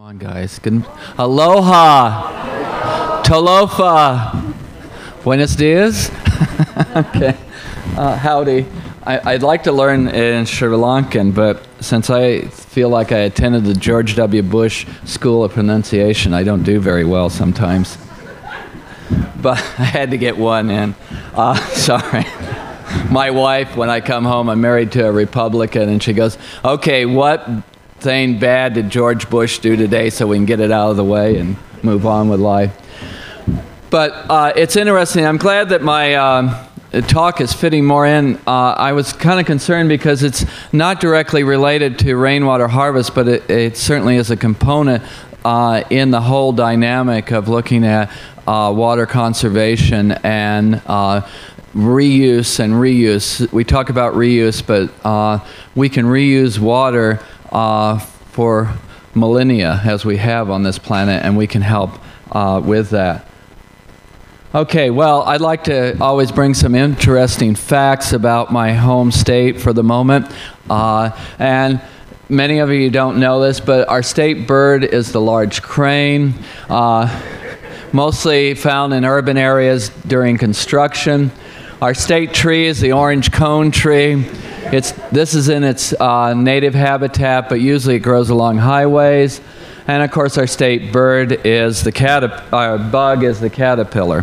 on, guys. Good. Aloha. Talofa. Buenos dias. Okay. Howdy. I'd like to learn in Sri Lankan, but since I feel like I attended the George W. Bush School of Pronunciation, I don't do very well sometimes. But I had to get one in. Sorry. My wife, when I come home, I'm married to a Republican, and she goes, okay, what thing bad did George Bush do today so we can get it out of the way and move on with life? But it's interesting. I'm glad that my talk is fitting more in. I was kind of concerned because it's not directly related to rainwater harvest, but it certainly is a component in the whole dynamic of looking at water conservation and reuse and reuse. We talk about reuse, but we can reuse water for millennia as we have on this planet, and we can help with that. Okay, well, I'd like to always bring some interesting facts about my home state for the moment. And many of you don't know this, but our state bird is the large crane, mostly found in urban areas during construction. Our state tree is the orange cone tree. This is in its native habitat, but usually it grows along highways. And of course, our state bird is the bug is the caterpillar.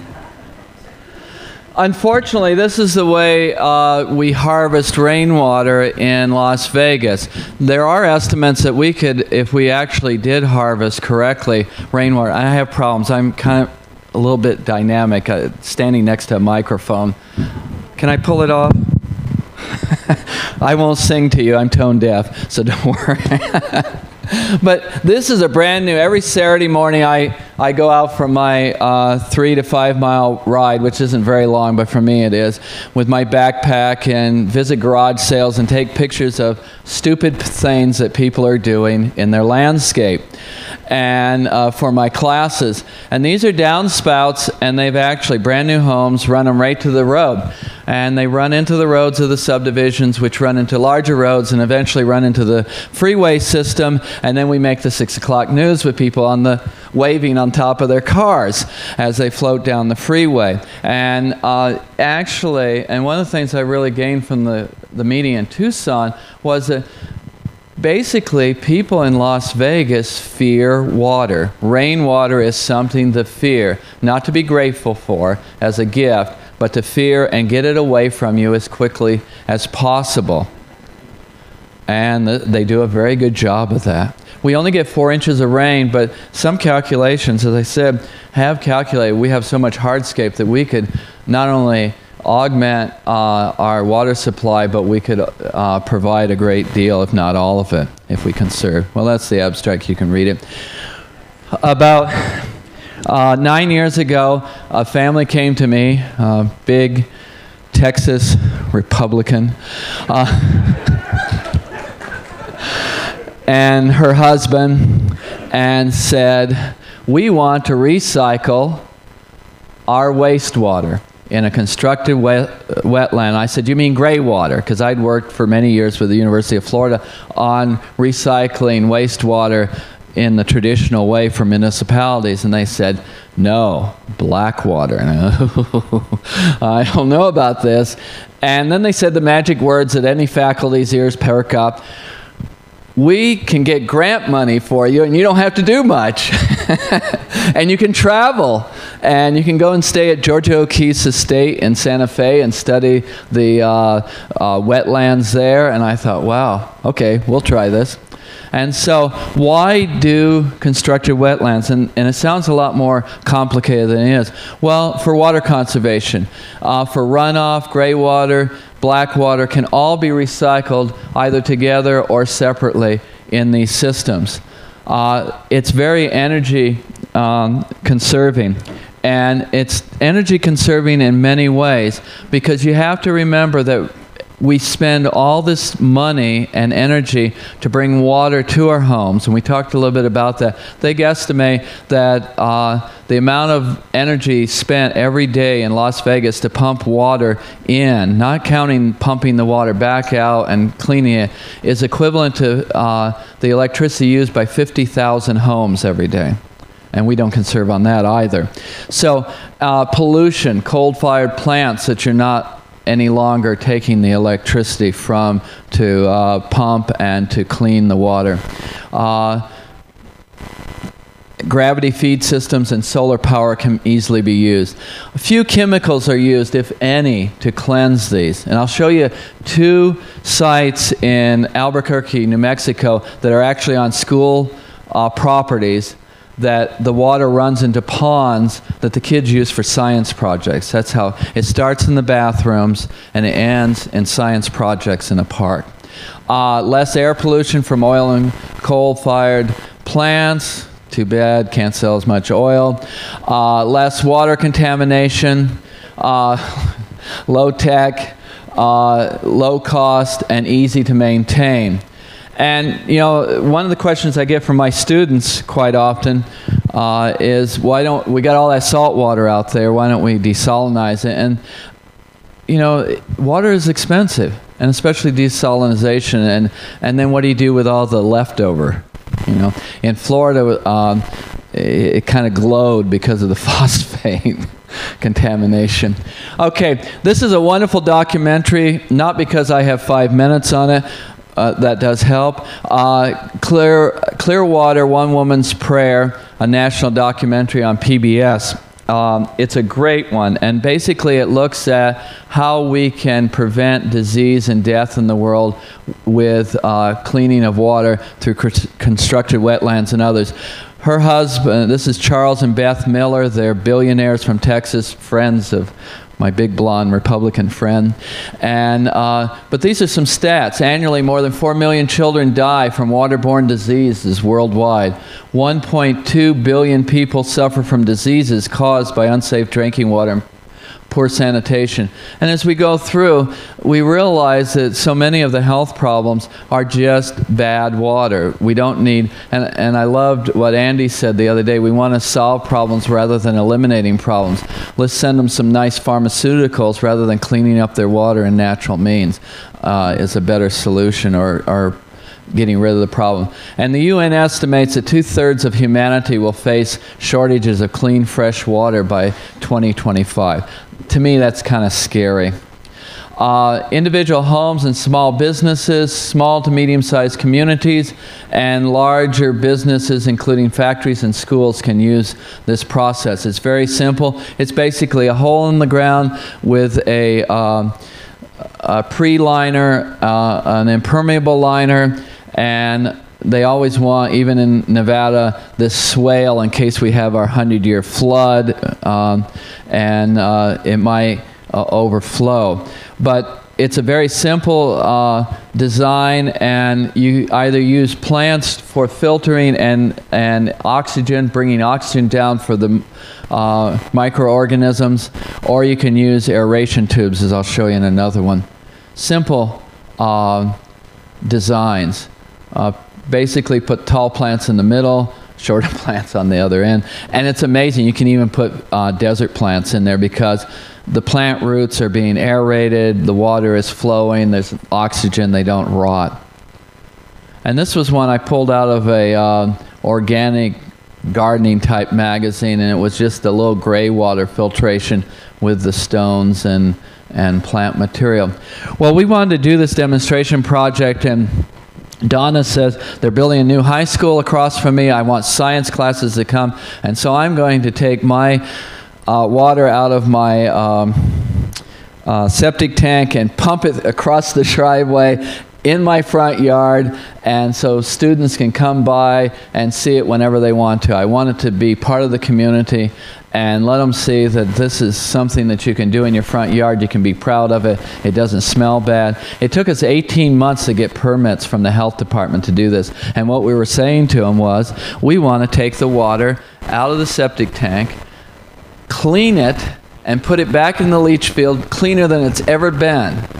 Unfortunately, this is the way we harvest rainwater in Las Vegas. There are estimates that we could, if we actually did harvest correctly rainwater. I have problems. I'm kind of a little bit dynamic, standing next to a microphone. Can I pull it off? I won't sing to you. I'm tone deaf, so don't worry. But this is a brand new, every Saturday morning I go out for my 3 to 5 mile ride, which isn't very long, but for me it is, with my backpack and visit garage sales and take pictures of stupid things that people are doing in their landscape. And for my classes. And these are downspouts, and they've actually, brand new homes, run them right to the road. And they run into the roads of the subdivisions, which run into larger roads and eventually run into the freeway system. And then we make the 6 o'clock news with people waving on top of their cars as they float down the freeway. And actually, and one of the things I really gained from the meeting in Tucson was that basically, people in Las Vegas fear water. Rainwater is something to fear, not to be grateful for as a gift, but to fear and get it away from you as quickly as possible. And they do a very good job of that. We only get 4 inches of rain, but some calculations, as I said, have calculated we have so much hardscape that we could not only augment our water supply, but we could provide a great deal, if not all of it, if we conserve. Well, that's the abstract. You can read it. About 9 years ago, a family came to me, a big Texas Republican, and her husband, and said, we want to recycle our wastewater in a constructed wetland. I said, you mean gray water? Because I'd worked for many years with the University of Florida on recycling wastewater in the traditional way for municipalities. And they said, no, black water. And I don't know about this. And then they said the magic words that any faculty's ears perk up. We can get grant money for you, and you don't have to do much. And you can travel, and you can go and stay at Georgia O'Keeffe's estate in Santa Fe and study the wetlands there. And I thought, wow, okay, we'll try this. And so why do constructed wetlands? And it sounds a lot more complicated than it is. Well, for water conservation, for runoff, gray water, black water can all be recycled either together or separately in these systems. It's very energy conserving. And it's energy conserving in many ways, because you have to remember that we spend all this money and energy to bring water to our homes, and we talked a little bit about that. They guesstimate that the amount of energy spent every day in Las Vegas to pump water in, not counting pumping the water back out and cleaning it, is equivalent to the electricity used by 50,000 homes every day. And we don't conserve on that either. So pollution, coal-fired plants that you're not any longer taking the electricity from to pump and to clean the water. Gravity feed systems and solar power can easily be used. A few chemicals are used, if any, to cleanse these. And I'll show you 2 sites in Albuquerque, New Mexico that are actually on school properties that the water runs into ponds that the kids use for science projects. That's how it starts in the bathrooms and it ends in science projects in a park. Less air pollution from oil and coal-fired plants. Too bad, can't sell as much oil. Less water contamination. Low tech, low cost, and easy to maintain. And, you know, one of the questions I get from my students quite often is, why don't we got all that salt water out there, why don't we desalinize it? And, you know, water is expensive, and especially desalinization. And then what do you do with all the leftover? You know, in Florida, it kind of glowed because of the phosphate contamination. Okay, this is a wonderful documentary, not because I have 5 minutes on it. That does help. Clear Water, One Woman's Prayer, a national documentary on PBS. It's a great one, and basically it looks at how we can prevent disease and death in the world with cleaning of water through constructed wetlands and others. Her husband, this is Charles and Beth Miller, they're billionaires from Texas, friends of my big blonde Republican friend. And but these are some stats. Annually, more than 4 million children die from waterborne diseases worldwide. 1.2 billion people suffer from diseases caused by unsafe drinking water and poor sanitation. And as we go through, we realize that so many of the health problems are just bad water. We don't need, and I loved what Andy said the other day, we want to solve problems rather than eliminating problems. Let's send them some nice pharmaceuticals rather than cleaning up their water in natural means is a better solution, or getting rid of the problem. And the UN estimates that 2/3 of humanity will face shortages of clean, fresh water by 2025. To me, that's kind of scary. Individual homes and small businesses, small to medium-sized communities, and larger businesses, including factories and schools, can use this process. It's very simple. It's basically a hole in the ground with a pre-liner, an impermeable liner, and they always want, even in Nevada, this swale in case we have our 100-year flood, and it might overflow. But it's a very simple design, and you either use plants for filtering and oxygen, bringing oxygen down for the microorganisms, or you can use aeration tubes, as I'll show you in another one. Simple designs. Basically put tall plants in the middle, shorter plants on the other end. And it's amazing, you can even put desert plants in there because the plant roots are being aerated, the water is flowing, there's oxygen, they don't rot. And this was one I pulled out of a organic gardening type magazine, and it was just a little gray water filtration with the stones and plant material. Well, we wanted to do this demonstration project, and Donna says they're building a new high school across from me. I want science classes to come. And so I'm going to take my water out of my septic tank and pump it across the driveway in my front yard, and so students can come by and see it whenever they want to. I want it to be part of the community and let them see that this is something that you can do in your front yard. You can be proud of it. It doesn't smell bad. It took us 18 months to get permits from the health department to do this, and what we were saying to them was, we want to take the water out of the septic tank, clean it, and put it back in the leach field cleaner than it's ever been.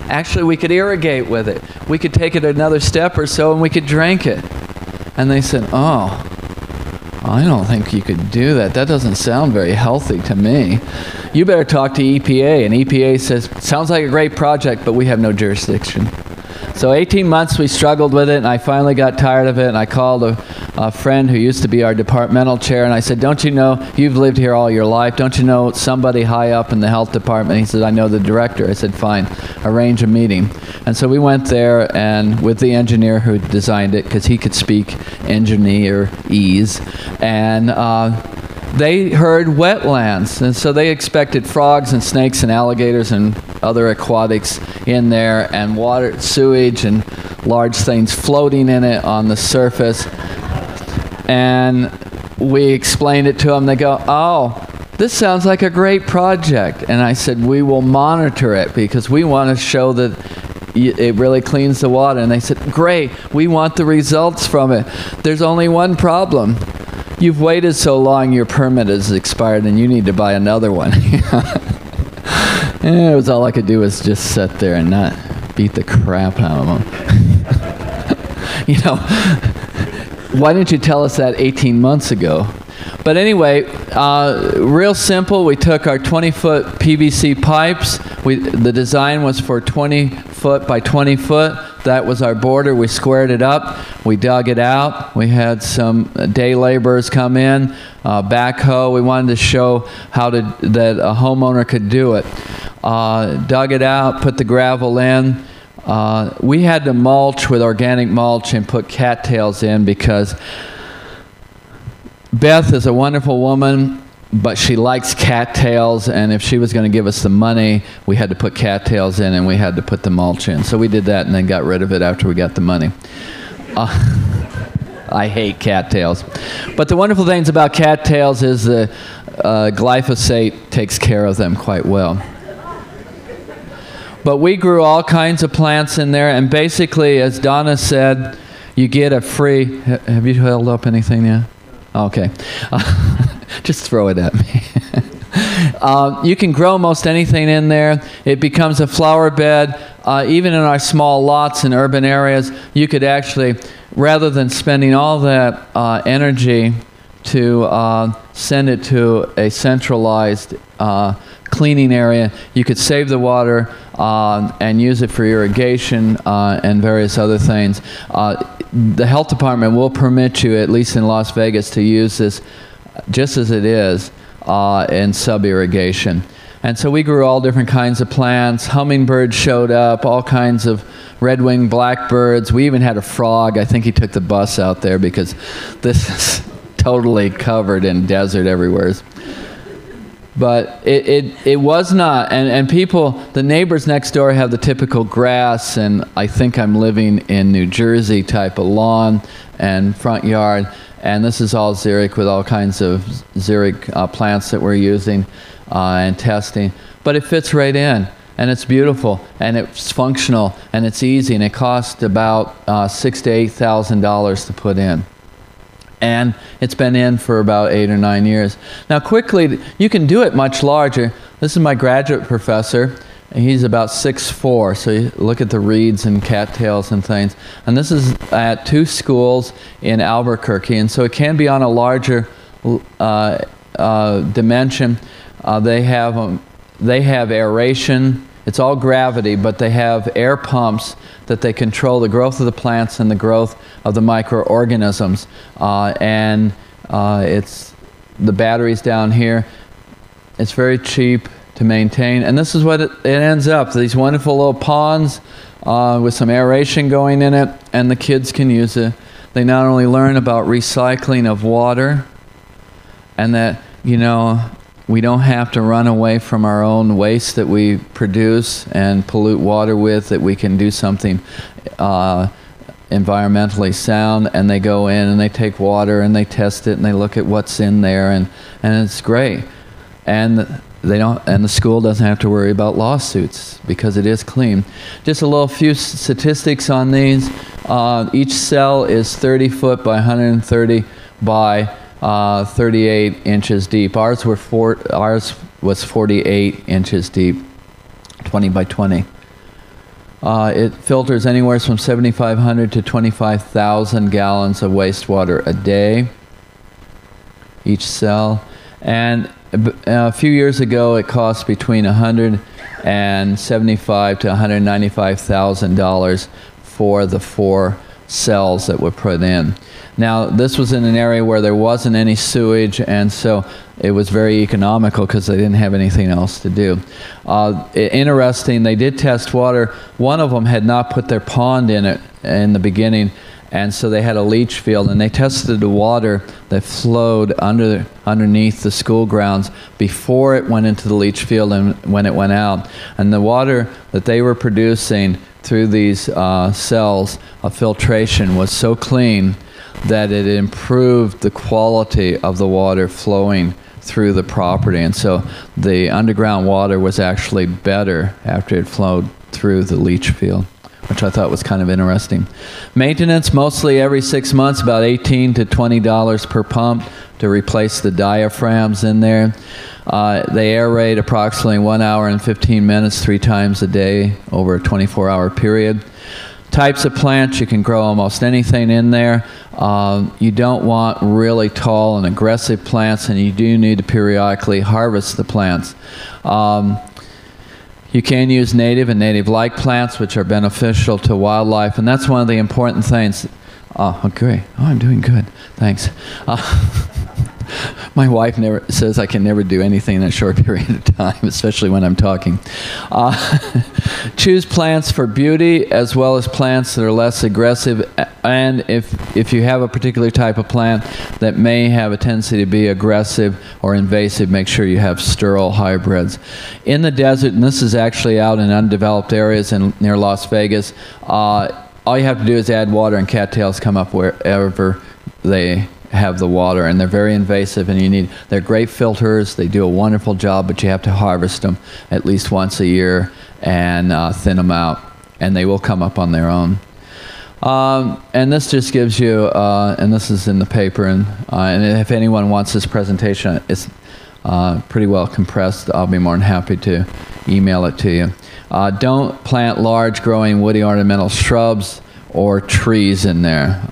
Actually, we could irrigate with it. We could take it another step or so and we could drink it. And they said, oh, I don't think you could do that. That doesn't sound very healthy to me. You better talk to EPA. And EPA says, sounds like a great project, but we have no jurisdiction. So 18 months we struggled with it, and I finally got tired of it, and I called a friend who used to be our departmental chair, and I said, don't you know, you've lived here all your life, don't you know somebody high up in the health department? He said, I know the director. I said, fine, arrange a meeting. And so we went there, and with the engineer who designed it, because he could speak engineerese, and they heard wetlands, and so they expected frogs and snakes and alligators and other aquatics in there, and water, sewage, and large things floating in it on the surface. And we explained it to them. They go, oh, this sounds like a great project. And I said, we will monitor it because we want to show that it really cleans the water. And they said, great, we want the results from it. There's only one problem. You've waited so long, your permit has expired, and you need to buy another one. And it was all I could do was just sit there and not beat the crap out of them. You know, why didn't you tell us that 18 months ago? But anyway, real simple. We took our 20-foot PVC pipes. The design was for 20 foot by 20 foot. That was our border. We squared it up. We dug it out. We had some day laborers come in, backhoe. We wanted to show that a homeowner could do it. Dug it out, put the gravel in. We had to mulch with organic mulch and put cattails in because Beth is a wonderful woman, but she likes cattails, and if she was going to give us the money, we had to put cattails in and we had to put the mulch in. So we did that and then got rid of it after we got the money. I hate cattails. But the wonderful things about cattails is the glyphosate takes care of them quite well. But we grew all kinds of plants in there, and basically, as Donna said, you get a free... Have you held up anything yet? Okay. Just throw it at me. You can grow most anything in there. It becomes a flower bed. Even in our small lots in urban areas, you could actually, rather than spending all that energy to send it to a centralized cleaning area, you could save the water and use it for irrigation and various other things. The health department will permit you, at least in Las Vegas, to use this just as it is in sub-irrigation. And so we grew all different kinds of plants. Hummingbirds showed up, all kinds of red-winged blackbirds. We even had a frog. I think he took the bus out there because this is totally covered in desert everywhere. But it was not, and people, the neighbors next door have the typical grass, and I think I'm living in New Jersey type of lawn and front yard, and this is all xeric with all kinds of xeric plants that we're using and testing. But it fits right in, and it's beautiful, and it's functional, and it's easy, and it cost about $6,000 to $8,000 to put in. And it's been in for about 8 or 9 years. Now quickly, you can do it much larger. This is my graduate professor. And he's about 6'4", so you look at the reeds and cattails and things. And this is at 2 schools in Albuquerque, and so it can be on a larger dimension. They have aeration. It's all gravity, but they have air pumps that they control the growth of the plants and the growth of the microorganisms. It's the batteries down here. It's very cheap to maintain, and this is what it ends up. These wonderful little ponds with some aeration going in it, and the kids can use it. They not only learn about recycling of water, and that, you know, we don't have to run away from our own waste that we produce and pollute water with, that we can do something environmentally sound. And they go in and they take water and they test it and they look at what's in there, and it's great. And the school doesn't have to worry about lawsuits because it is clean. Just a few statistics on these. Each cell is 30 foot by 130 by 38 inches deep. Ours was 48 inches deep, 20 by 20. It filters anywhere from 7,500 to 25,000 gallons of wastewater a day, each cell. And a few years ago, it cost between $175,000 to $195,000 for the 4 cells that were put in. Now, this was in an area where there wasn't any sewage, and so it was very economical because they didn't have anything else to do. Interesting, they did test water. One of them had not put their pond in it in the beginning, and so they had a leach field, and they tested the water that flowed underneath the school grounds before it went into the leach field and when it went out. And the water that they were producing through these cells of filtration was so clean that it improved the quality of the water flowing through the property. And so the underground water was actually better after it flowed through the leach field, which I thought was kind of interesting. Maintenance, mostly every 6 months, about $18 to $20 per pump to replace the diaphragms in there. They aerate approximately 1 hour and 15 minutes 3 times a day over a 24-hour period. Types of plants, you can grow almost anything in there. You don't want really tall and aggressive plants, and you do need to periodically harvest the plants. You can use native and native-like plants, which are beneficial to wildlife, and that's one of the important things. Oh, great. Oh, I'm doing good. Thanks. My wife never says I can never do anything in a short period of time, especially when I'm talking. Choose plants for beauty as well as plants that are less aggressive. And if you have a particular type of plant that may have a tendency to be aggressive or invasive, make sure you have sterile hybrids. In the desert, and this is actually out in undeveloped areas near Las Vegas, all you have to do is add water and cattails come up wherever they have the water, and they're very invasive, and they're great filters. They do a wonderful job, but you have to harvest them at least once a year and thin them out, and they will come up on their own. And this just gives you, and this is in the paper, and if anyone wants this presentation, it's pretty well compressed. I'll be more than happy to email it to you. Don't plant large growing woody ornamental shrubs or trees in there.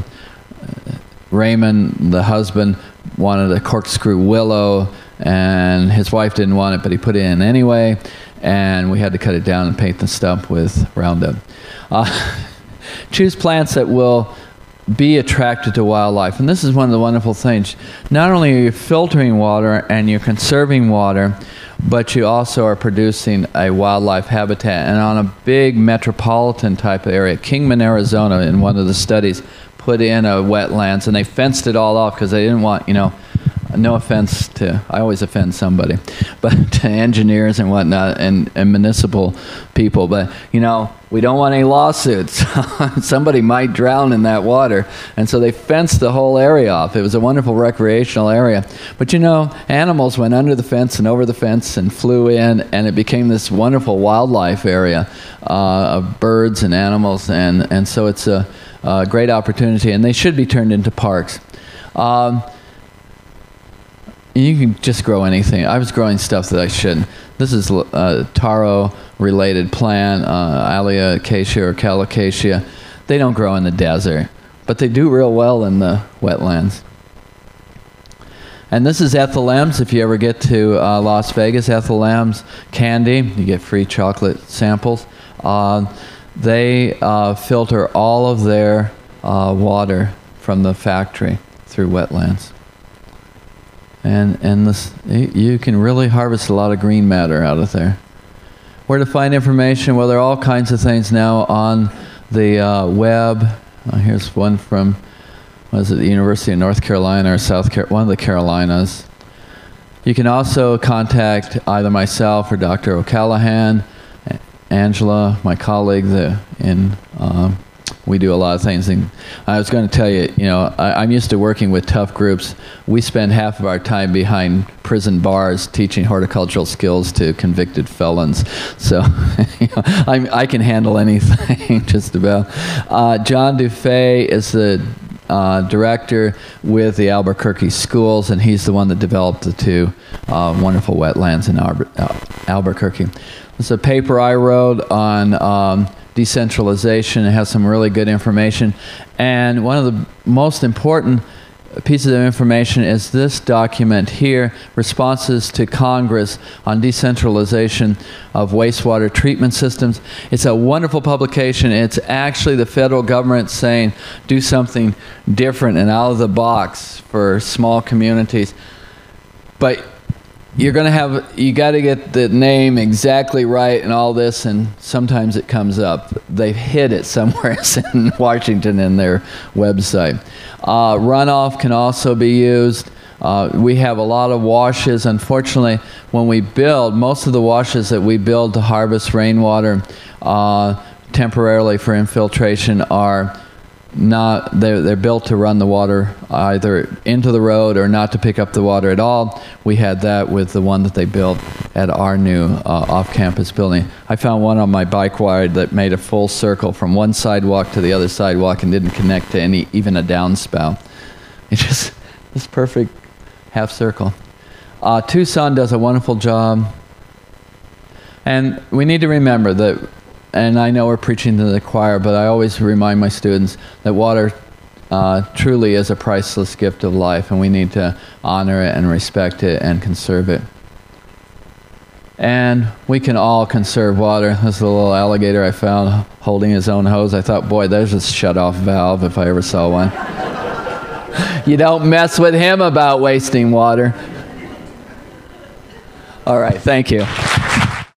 Raymond, the husband, wanted a corkscrew willow, and his wife didn't want it, but he put it in anyway, and we had to cut it down and paint the stump with Roundup. Choose plants that will be attracted to wildlife, and this is one of the wonderful things. Not only are you filtering water and you're conserving water, but you also are producing a wildlife habitat. And on a big metropolitan type of area, Kingman, Arizona, in one of the studies, put in a wetlands, and they fenced it all off because they didn't want, no offense to, I always offend somebody, but to engineers and whatnot and municipal people, but we don't want any lawsuits. Somebody might drown in that water, and so they fenced the whole area off. It was a wonderful recreational area, but animals went under the fence and over the fence and flew in, and it became this wonderful wildlife area of birds and animals, and so it's a great opportunity, and they should be turned into parks. You can just grow anything. I was growing stuff that I shouldn't. This is a taro-related plant, Allia acacia or calocasia. They don't grow in the desert, but they do real well in the wetlands. And this is Ethel Lamb's. If you ever get to Las Vegas, Ethel Lamb's candy, you get free chocolate samples. They filter all of their water from the factory through wetlands. And this, you can really harvest a lot of green matter out of there. Where to find information? Well, there are all kinds of things now on the web. Here's one from, the University of North Carolina or one of the Carolinas. You can also contact either myself or Dr. O'Callaghan, Angela, my colleague, we do a lot of things. And I was going to tell you, I'm used to working with tough groups. We spend half of our time behind prison bars teaching horticultural skills to convicted felons. So I can handle anything, just about. John Dufay is the director with the Albuquerque schools, and he's the one that developed the 2 wonderful wetlands in Albuquerque. It's a paper I wrote on decentralization. It has some really good information. And one of the most important pieces of information is this document here, Responses to Congress on Decentralization of Wastewater Treatment Systems. It's a wonderful publication. It's actually the federal government saying, do something different and out of the box for small communities. But you got to get the name exactly right and all this, and sometimes it comes up. They've hid it somewhere in Washington in their website. Runoff can also be used. We have a lot of washes. Unfortunately, when we build, most of the washes that we build to harvest rainwater temporarily for infiltration are not, they're built to run the water either into the road or not to pick up the water at all. We had that with the one that they built at our new off-campus building. I found one on my bike wire that made a full circle from one sidewalk to the other sidewalk and didn't connect to even a downspout. It just, this perfect half circle. Tucson does a wonderful job. And we need to remember that, and I know we're preaching to the choir, but I always remind my students that water truly is a priceless gift of life, and we need to honor it and respect it and conserve it. And we can all conserve water. This little alligator I found holding his own hose. I thought, boy, there's a shut-off valve if I ever saw one. You don't mess with him about wasting water. All right, thank you.